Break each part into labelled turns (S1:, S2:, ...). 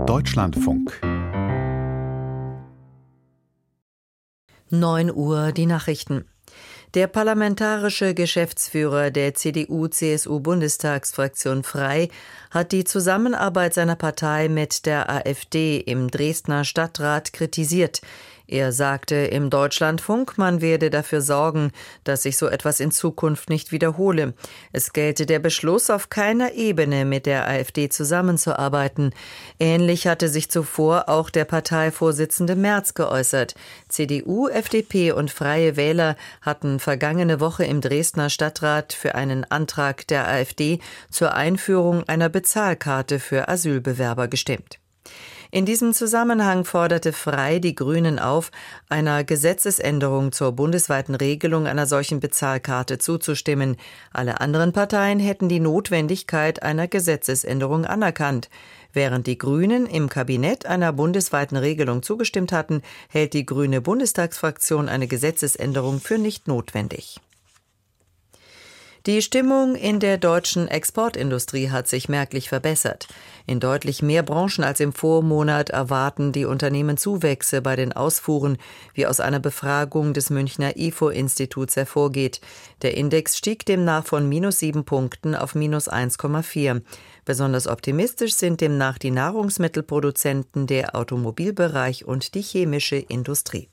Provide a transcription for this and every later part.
S1: Deutschlandfunk.
S2: 9 Uhr die Nachrichten. Der parlamentarische Geschäftsführer der CDU-CSU-Bundestagsfraktion Frei hat die Zusammenarbeit seiner Partei mit der AfD im Dresdner Stadtrat kritisiert. Er sagte im Deutschlandfunk, man werde dafür sorgen, dass sich so etwas in Zukunft nicht wiederhole. Es gelte der Beschluss, auf keiner Ebene mit der AfD zusammenzuarbeiten. Ähnlich hatte sich zuvor auch der Parteivorsitzende Merz geäußert. CDU, FDP und Freie Wähler hatten vergangene Woche im Dresdner Stadtrat für einen Antrag der AfD zur Einführung einer Bezahlkarte für Asylbewerber gestimmt. In diesem Zusammenhang forderte Frei die Grünen auf, einer Gesetzesänderung zur bundesweiten Regelung einer solchen Bezahlkarte zuzustimmen. Alle anderen Parteien hätten die Notwendigkeit einer Gesetzesänderung anerkannt. Während die Grünen im Kabinett einer bundesweiten Regelung zugestimmt hatten, hält die grüne Bundestagsfraktion eine Gesetzesänderung für nicht notwendig. Die Stimmung in der deutschen Exportindustrie hat sich merklich verbessert. In deutlich mehr Branchen als im Vormonat erwarten die Unternehmen Zuwächse bei den Ausfuhren, wie aus einer Befragung des Münchner IFO-Instituts hervorgeht. Der Index stieg demnach von -7 Punkten auf -1,4. Besonders optimistisch sind demnach die Nahrungsmittelproduzenten, der Automobilbereich und die chemische Industrie.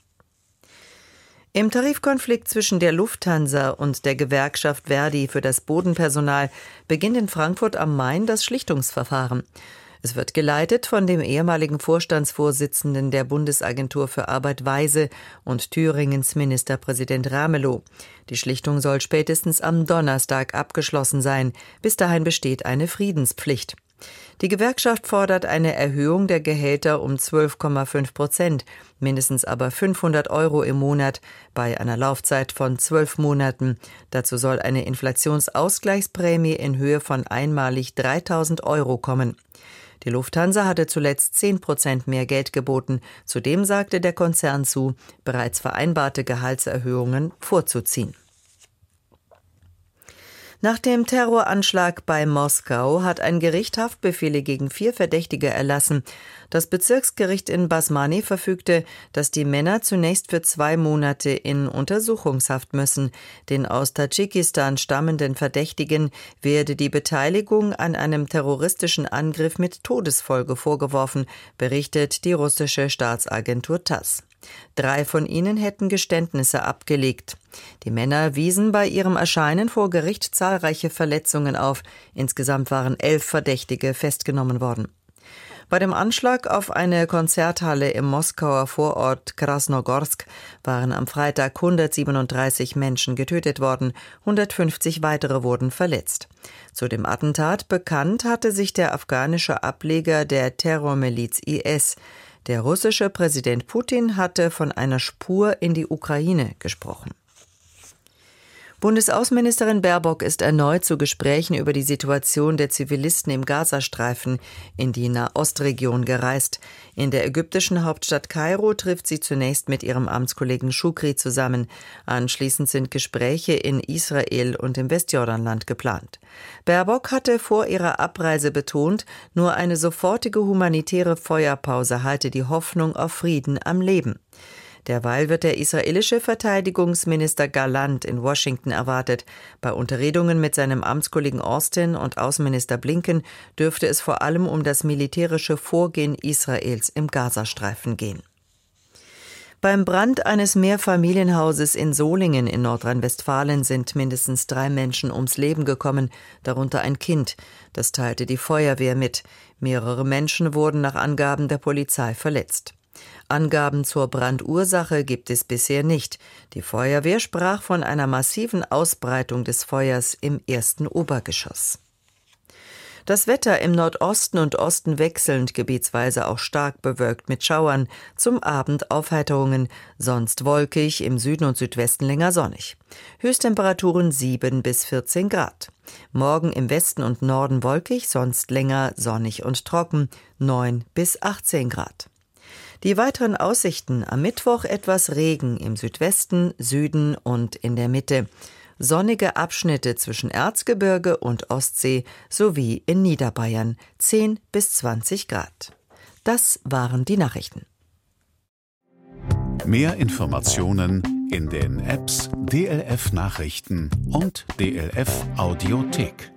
S2: Im Tarifkonflikt zwischen der Lufthansa und der Gewerkschaft Verdi für das Bodenpersonal beginnt in Frankfurt am Main das Schlichtungsverfahren. Es wird geleitet von dem ehemaligen Vorstandsvorsitzenden der Bundesagentur für Arbeit Weise und Thüringens Ministerpräsident Ramelow. Die Schlichtung soll spätestens am Donnerstag abgeschlossen sein. Bis dahin besteht eine Friedenspflicht. Die Gewerkschaft fordert eine Erhöhung der Gehälter um 12,5%, mindestens aber 500 € im Monat bei einer Laufzeit von 12 Monaten. Dazu soll eine Inflationsausgleichsprämie in Höhe von einmalig 3.000 € kommen. Die Lufthansa hatte zuletzt 10% mehr Geld geboten. Zudem sagte der Konzern zu, bereits vereinbarte Gehaltserhöhungen vorzuziehen. Nach dem Terroranschlag bei Moskau hat ein Gericht Haftbefehle gegen 4 Verdächtige erlassen. Das Bezirksgericht in Basmani verfügte, dass die Männer zunächst für 2 Monate in Untersuchungshaft müssen. Den aus Tadschikistan stammenden Verdächtigen werde die Beteiligung an einem terroristischen Angriff mit Todesfolge vorgeworfen, berichtet die russische Staatsagentur TASS. 3 von ihnen hätten Geständnisse abgelegt. Die Männer wiesen bei ihrem Erscheinen vor Gericht zahlreiche Verletzungen auf. Insgesamt waren 11 Verdächtige festgenommen worden. Bei dem Anschlag auf eine Konzerthalle im Moskauer Vorort Krasnogorsk waren am Freitag 137 Menschen getötet worden, 150 weitere wurden verletzt. Zu dem Attentat bekannt hatte sich der afghanische Ableger der Terrormiliz IS. Der russische Präsident Putin hatte von einer Spur in die Ukraine gesprochen. Bundesaußenministerin Baerbock ist erneut zu Gesprächen über die Situation der Zivilisten im Gazastreifen in die Nahostregion gereist. In der ägyptischen Hauptstadt Kairo trifft sie zunächst mit ihrem Amtskollegen Shukri zusammen. Anschließend sind Gespräche in Israel und im Westjordanland geplant. Baerbock hatte vor ihrer Abreise betont, nur eine sofortige humanitäre Feuerpause halte die Hoffnung auf Frieden am Leben. Derweil wird der israelische Verteidigungsminister Gallant in Washington erwartet. Bei Unterredungen mit seinem Amtskollegen Austin und Außenminister Blinken dürfte es vor allem um das militärische Vorgehen Israels im Gazastreifen gehen. Beim Brand eines Mehrfamilienhauses in Solingen in Nordrhein-Westfalen sind mindestens 3 Menschen ums Leben gekommen, darunter ein Kind. Das teilte die Feuerwehr mit. Mehrere Menschen wurden nach Angaben der Polizei verletzt. Angaben zur Brandursache gibt es bisher nicht. Die Feuerwehr sprach von einer massiven Ausbreitung des Feuers im ersten Obergeschoss. Das Wetter im Nordosten und Osten wechselnd, gebietsweise auch stark bewölkt mit Schauern, zum Abend Aufheiterungen, sonst wolkig, im Süden und Südwesten länger sonnig. Höchsttemperaturen 7 bis 14 Grad. Morgen im Westen und Norden wolkig, sonst länger sonnig und trocken, 9 bis 18 Grad. Die weiteren Aussichten: am Mittwoch etwas Regen im Südwesten, Süden und in der Mitte. Sonnige Abschnitte zwischen Erzgebirge und Ostsee sowie in Niederbayern 10 bis 20 Grad. Das waren die Nachrichten.
S1: Mehr Informationen in den Apps DLF Nachrichten und DLF Audiothek.